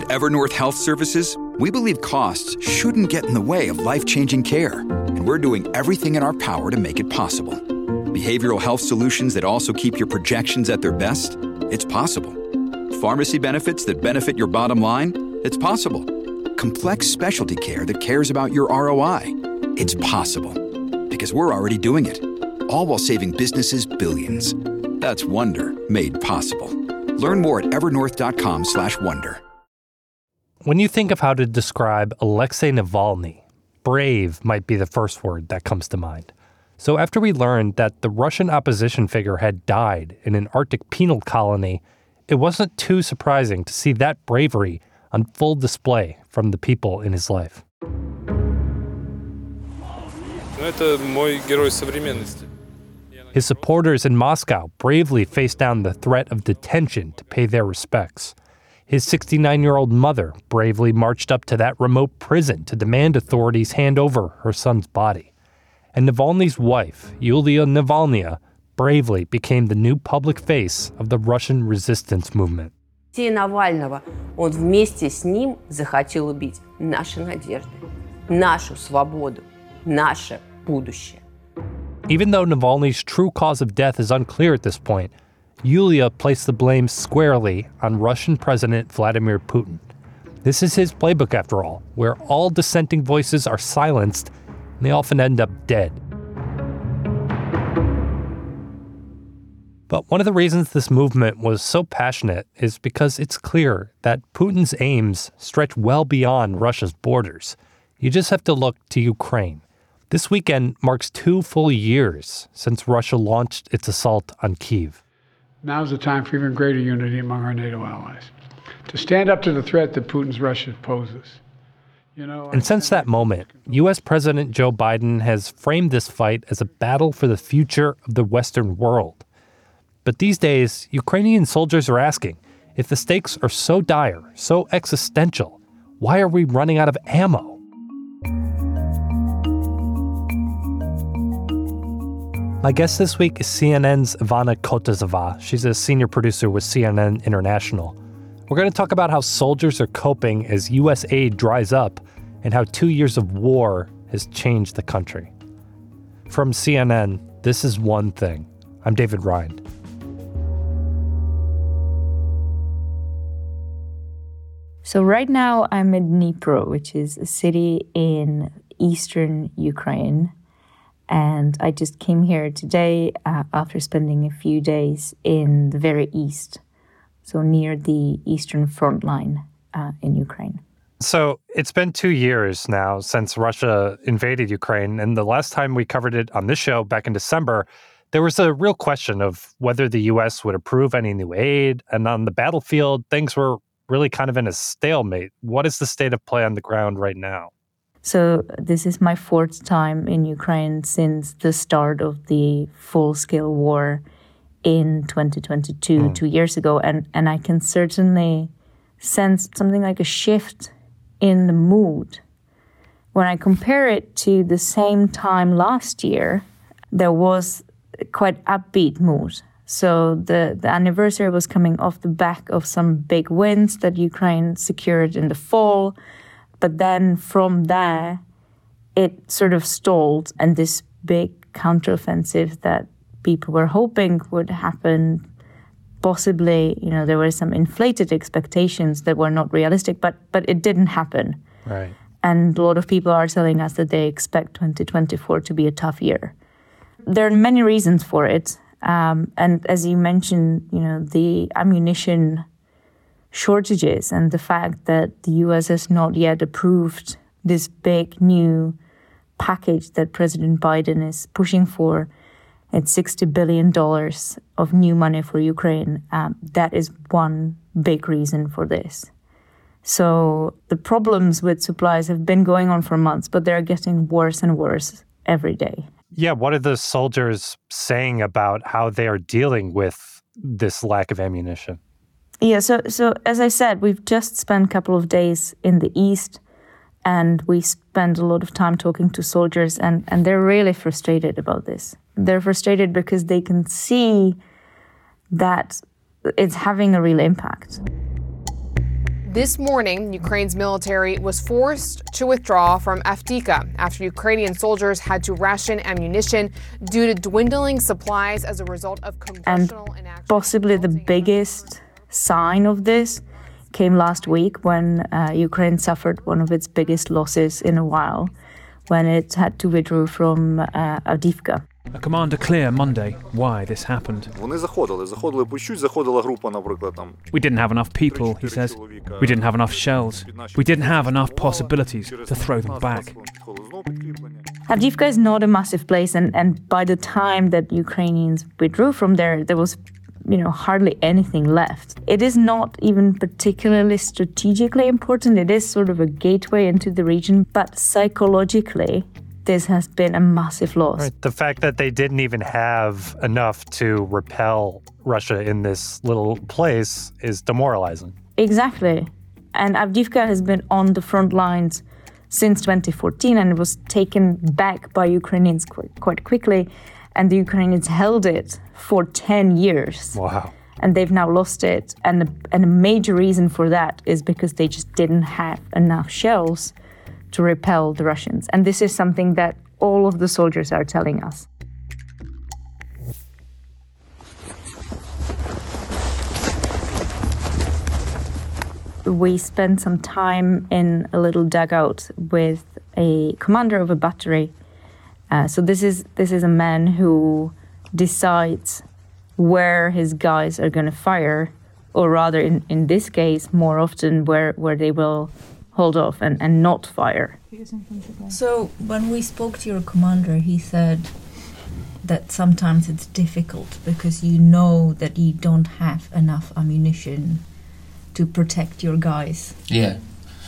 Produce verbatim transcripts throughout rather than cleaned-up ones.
Evernorth Health Services, we believe costs shouldn't get in the way of life-changing care, and we're doing everything in our power to make it possible. Behavioral health solutions that also keep your projections at their best? It's possible. Pharmacy benefits that benefit your bottom line? It's possible. Complex specialty care that cares about your R O I? It's possible. Because we're already doing it. All while saving businesses billions. That's Wonder made possible. Learn more at evernorth.com slash wonder. When you think of how to describe Alexei Navalny, brave might be the first word that comes to mind. So after we learned that the Russian opposition figure had died in an Arctic penal colony, it wasn't too surprising to see that bravery on full display from the people in his life. His supporters in Moscow bravely faced down the threat of detention to pay their respects. His sixty-nine-year-old mother bravely marched up to that remote prison to demand authorities hand over her son's body. And Navalny's wife, Yulia Navalnaya, bravely became the new public face of the Russian resistance movement. Алексея Навального, он вместе с ним захотел убить наши надежды, нашу свободу, наше будущее. Even though Navalny's true cause of death is unclear at this point, Yulia placed the blame squarely on Russian President Vladimir Putin. This is his playbook, after all, where all dissenting voices are silenced and they often end up dead. But one of the reasons this movement was so passionate is because it's clear that Putin's aims stretch well beyond Russia's borders. You just have to look to Ukraine. This weekend marks two full years since Russia launched its assault on Kyiv. Now's the time for even greater unity among our NATO allies, to stand up to the threat that Putin's Russia poses. You know, and since that moment, U S President Joe Biden has framed this fight as a battle for the future of the Western world. But these days, Ukrainian soldiers are asking, if the stakes are so dire, so existential, why are we running out of ammo? My guest this week is C N N's Ivana Kotazova. She's a senior producer with C N N International. We're going to talk about how soldiers are coping as U S aid dries up and how two years of war has changed the country. From C N N, this is One Thing. I'm David Rind. So right now I'm in Dnipro, which is a city in eastern Ukraine. And I just came here today uh, after spending a few days in the very east, so near the eastern front line uh, in Ukraine. So it's been two years now since Russia invaded Ukraine. And the last time we covered it on this show back in December, there was a real question of whether the U S would approve any new aid. And on the battlefield, things were really kind of in a stalemate. What is the state of play on the ground right now? So this is my fourth time in Ukraine since the start of the full-scale war in twenty twenty-two, mm. two years ago. And, and I can certainly sense something like a shift in the mood. When I compare it to the same time last year, there was a quite upbeat mood. So the, the anniversary was coming off the back of some big wins that Ukraine secured in the fall. But then from there, it sort of stalled, and this big counteroffensive that people were hoping would happen, possibly, you know, there were some inflated expectations that were not realistic, but but it didn't happen. Right. And a lot of people are telling us that they expect twenty twenty-four to be a tough year. There are many reasons for it. Um, and as you mentioned, you know, the ammunition shortages and the fact that the U S has not yet approved this big new package that President Biden is pushing for. It's sixty billion dollars of new money for Ukraine. Um, that is one big reason for this. So the problems with supplies have been going on for months, but they're getting worse and worse every day. Yeah, what are the soldiers saying about how they are dealing with this lack of ammunition? Yeah, so so as I said, we've just spent a couple of days in the east, and we spend a lot of time talking to soldiers, and, and they're really frustrated about this. They're frustrated because they can see that it's having a real impact. This morning, Ukraine's military was forced to withdraw from Avdiivka after Ukrainian soldiers had to ration ammunition due to dwindling supplies as a result of congressional and inaction. Possibly the biggest sign of this came last week when uh, Ukraine suffered one of its biggest losses in a while, when it had to withdraw from uh, Avdiivka. A commander clear Monday why this happened. Вони заходили, заходили по чуть, заходила група, наприклад, там. We didn't have enough people, he says. We didn't have enough shells. We didn't have enough possibilities to throw them back. Avdiivka is not a massive place, and, and by the time that Ukrainians withdrew from there, there was, you know, hardly anything left. It is not even particularly strategically important. It is sort of a gateway into the region, but psychologically, this has been a massive loss. Right. The fact that they didn't even have enough to repel Russia in this little place is demoralizing. Exactly. And Avdiivka has been on the front lines since twenty fourteen, and it was taken back by Ukrainians quite, quite quickly. And the Ukrainians held it for ten years. Wow. And they've now lost it. And, and a major reason for that is because they just didn't have enough shells to repel the Russians. And this is something that all of the soldiers are telling us. We spent some time in a little dugout with a commander of a battery. Uh, so this is this is a man who decides where his guys are going to fire, or rather, in, in this case, more often where, where they will hold off and, and not fire. So when we spoke to your commander, he said that sometimes it's difficult because you know that you don't have enough ammunition to protect your guys. Yeah.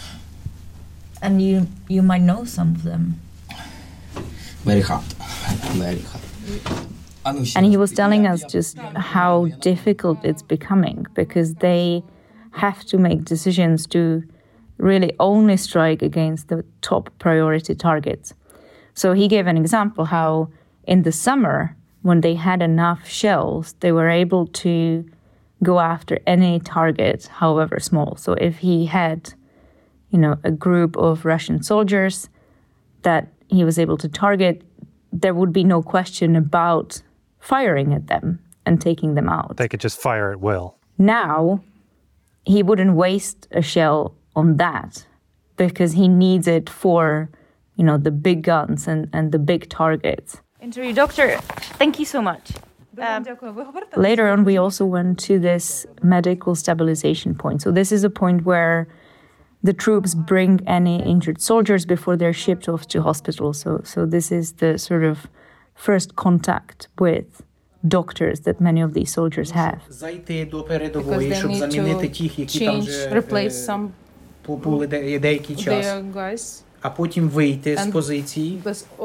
And you you might know some of them. Very hard. Very hard. And he was telling us just how difficult it's becoming, because they have to make decisions to really only strike against the top priority targets. So he gave an example how in the summer, when they had enough shells, they were able to go after any target, however small. So if he had, you know, a group of Russian soldiers that he was able to target, there would be no question about firing at them and taking them out. They could just fire at will. Now, he wouldn't waste a shell on that because he needs it for, you know, the big guns and, and the big targets. Interview doctor, thank you so much. Um, later on, we also went to this medical stabilization point. So this is a point where the troops bring any injured soldiers before they're shipped off to hospital. So, so this is the sort of first contact with doctors that many of these soldiers have. Зайти до передової, щоб замінити тих, які там вже побули деякий час. А потім вийти з позиції.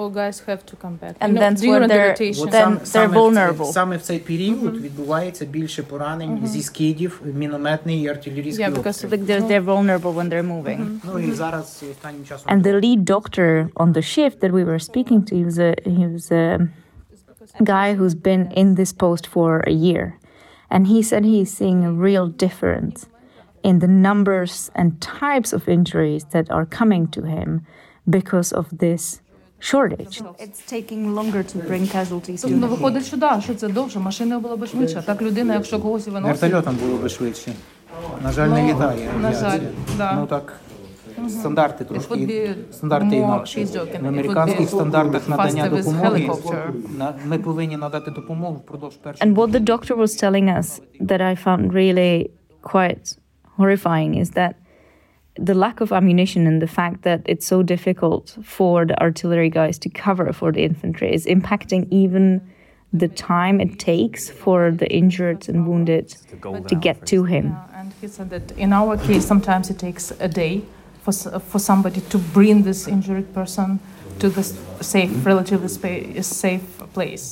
And then when they're, then they're vulnerable. Саме в цей період відбувається більше поранень зі скидів, мінометний і артилерійський обстріл. Yeah, because they're, they're vulnerable when they're moving. Ну і зараз останнім часом. And the lead doctor on the shift that we were speaking to, he was a, he was a guy who's been in this post for a year. And he said he's seeing a real difference in the numbers and types of injuries that are coming to him because of this shortage. It's taking longer to bring casualties to Ну, виходить сюди, що це довше, машина була б швидше. Так людина, якщо когось виносить... Вертольотом було б швидше. На жаль, не літає. На жаль, да. Ну так, стандарти трошки, стандарти інакші. В американських стандартах надання допомоги ми повинні надати допомогу впродовж першого. And what the doctor was telling us that I found really quite horrifying is that the lack of ammunition and the fact that it's so difficult for the artillery guys to cover for the infantry is impacting even the time it takes for the injured and wounded to get to him. Yeah, and he said that in our case, sometimes it takes a day for for somebody to bring this injured person to the safe, relatively spa- safe place.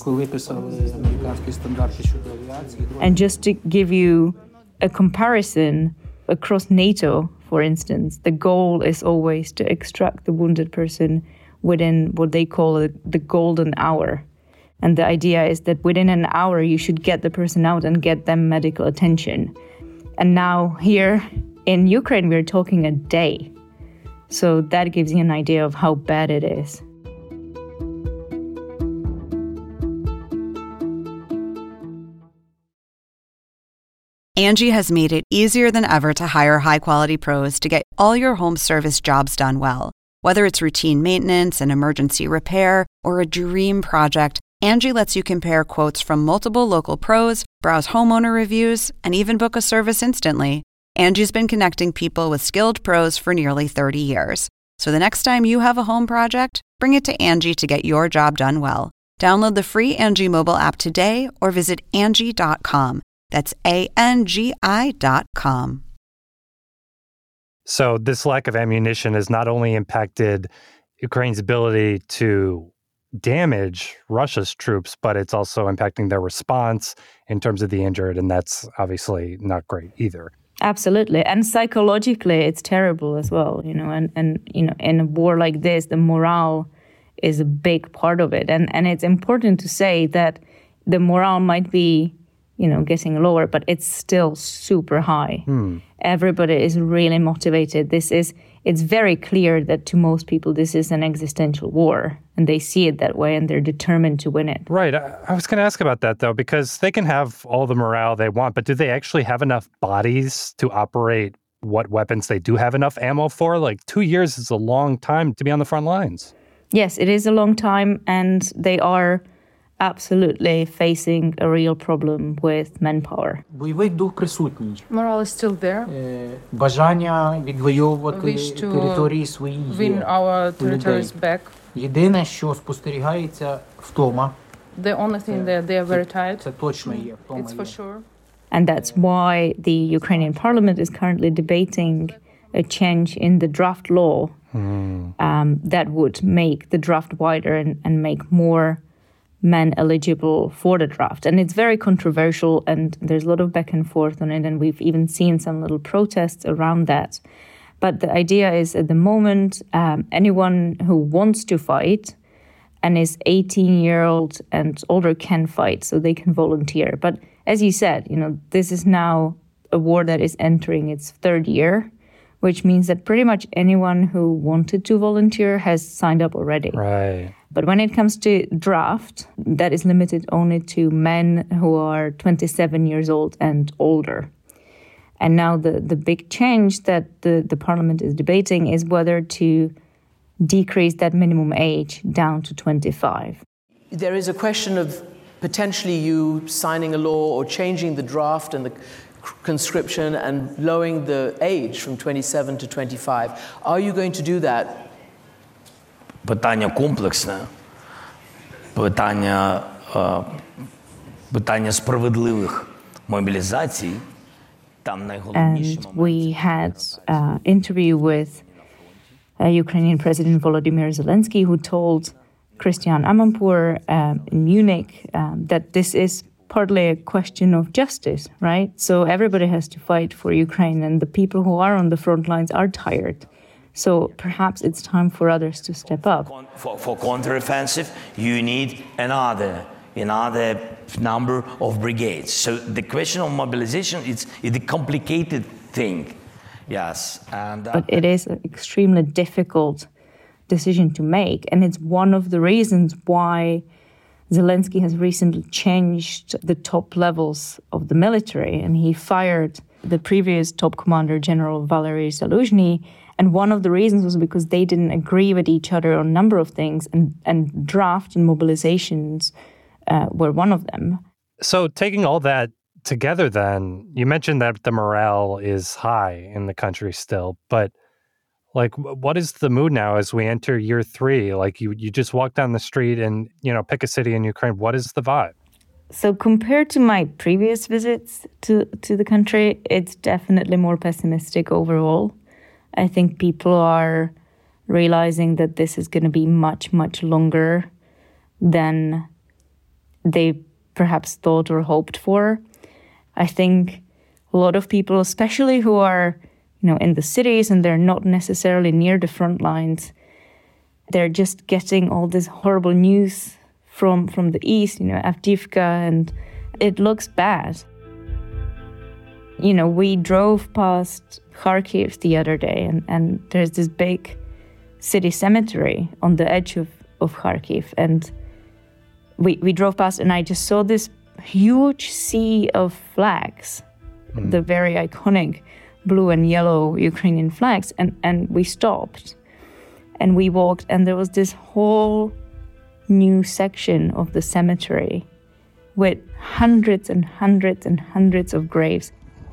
And just to give you a comparison, across NATO, for instance, the goal is always to extract the wounded person within what they call a, the golden hour. And the idea is that within an hour, you should get the person out and get them medical attention. And now here In Ukraine, we're talking a day. So that gives you an idea of how bad it is. Angie has made it easier than ever to hire high-quality pros to get all your home service jobs done well. Whether it's routine maintenance, an emergency repair, or a dream project, Angie lets you compare quotes from multiple local pros, browse homeowner reviews, and even book a service instantly. Angie's been connecting people with skilled pros for nearly thirty years. So the next time you have a home project, bring it to Angie to get your job done well. Download the free Angie mobile app today or visit Angie dot com. That's A N G I dot com. So this lack of ammunition has not only impacted Ukraine's ability to damage Russia's troops, but it's also impacting their response in terms of the injured, and that's obviously not great either. Absolutely. And psychologically, it's terrible as well, you know, and, and you know, in a war like this, the morale is a big part of it. And, and it's important to say that the morale might be, you know, getting lower, but it's still super high. Hmm. Everybody is really motivated. This is, it's very clear that to most people, this is an existential war, and they see it that way, and they're determined to win it. Right. I, I was going to ask about that, though, because they can have all the morale they want, but do they actually have enough bodies to operate what weapons they do have enough ammo for? Like, two years is a long time to be on the front lines. Yes, it is a long time, and they are absolutely facing a real problem with manpower. Бойовий дух присутній. Morale is still there. Бажання відвоювати Wish to території свої є. win our territories back. Єдине, що спостерігається, втома. The only thing that they are very tired. Це точно є, втома It's for sure. And that's why the Ukrainian parliament is currently debating a change in the draft law mm. um, that would make the draft wider and, and make more men eligible for the draft. And it's very controversial, and there's a lot of back and forth on it, and we've even seen some little protests around that. But the idea is, at the moment, um, anyone who wants to fight and is eighteen years old and older can fight, so they can volunteer. But as you said, you know, this is now a war that is entering its third year, which means that pretty much anyone who wanted to volunteer has signed up already. Right. But when it comes to draft, that is limited only to men who are twenty-seven years old and older. And now the, the big change that the, the parliament is debating is whether to decrease that minimum age down to twenty-five. There is a question of potentially you signing a law or changing the draft and the conscription and lowering the age from twenty-seven to twenty-five. Are you going to do that? Питання комплексне, питання, питання справедливих мобілізацій. Там найголовніше. And we had an interview with uh, Ukrainian President Volodymyr Zelensky, who told Christian Amanpour um, in Munich um, that this is partly a question of justice, right? So everybody has to fight for Ukraine, and the people who are on the front lines are tired. So perhaps it's time for others to step up. For, for counteroffensive, you need another, another number of brigades. So the question of mobilization is, is a complicated thing, yes. And, uh, but it is an extremely difficult decision to make, and it's one of the reasons why Zelensky has recently changed the top levels of the military, and he fired the previous top commander, General Valery Zaluzhny. And one of the reasons was because they didn't agree with each other on a number of things, and, and draft and mobilizations uh, were one of them. So taking all that together then, you mentioned that the morale is high in the country still, but like, what is the mood now as we enter year three? Like, you, you just walk down the street and, you know, pick a city in Ukraine. What is the vibe? So compared to my previous visits to, to the country, it's definitely more pessimistic overall. I think people are realizing that this is going to be much, much longer than they perhaps thought or hoped for. I think a lot of people, especially who are, you know, in the cities and they're not necessarily near the front lines, they're just getting all this horrible news from, from the east, you know, Avdiivka, and it looks bad. You know, we drove past Kharkiv the other day, and, and there's this big city cemetery on the edge of, of Kharkiv. And we, we drove past, and I just saw this huge sea of flags, mm. the very iconic blue and yellow Ukrainian flags. And, and we stopped, and we walked, and there was this whole new section of the cemetery with hundreds and hundreds and hundreds of graves.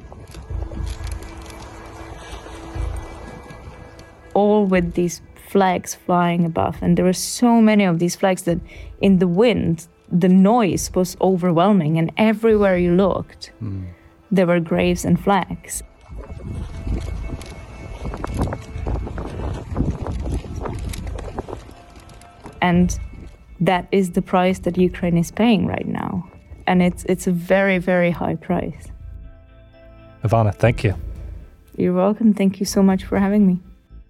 All with these flags flying above. And there were so many of these flags that in the wind, the noise was overwhelming. And everywhere you looked, mm. there were graves and flags. And that is the price that Ukraine is paying right now. And it's it's a very, very high price. Ivana, thank you. You're welcome. Thank you so much for having me.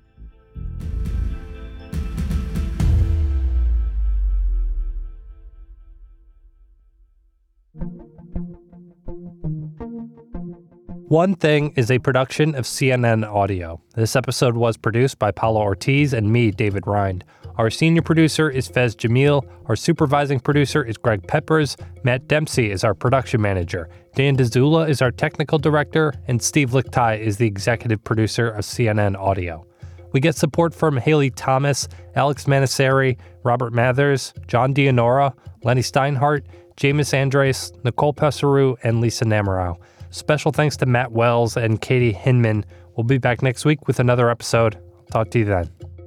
One Thing is a production of C N N Audio. This episode was produced by Paolo Ortiz and me, David Rind. Our senior producer is Fez Jamil. Our supervising producer is Greg Peppers. Matt Dempsey is our production manager. Dan DeZula is our technical director. And Steve Lichtai is the executive producer of C N N Audio. We get support from Haley Thomas, Alex Manasseri, Robert Mathers, John Dianora, Lenny Steinhardt, Jameis Andres, Nicole Pesseru, and Lisa Namarau. Special thanks to Matt Wells and Katie Hinman. We'll be back next week with another episode. Talk to you then.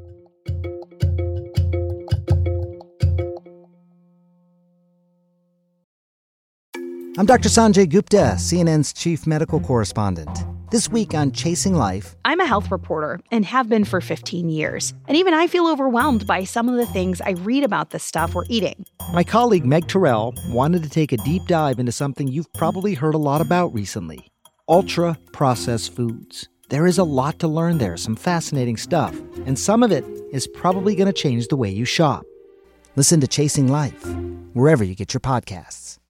I'm Doctor Sanjay Gupta, C N N's chief medical correspondent. This week on Chasing Life, I'm a health reporter and have been for fifteen years. And even I feel overwhelmed by some of the things I read about the stuff we're eating. My colleague Meg Terrell wanted to take a deep dive into something you've probably heard a lot about recently: ultra-processed foods. There is a lot to learn there, some fascinating stuff, and some of it is probably going to change the way you shop. Listen to Chasing Life, wherever you get your podcasts.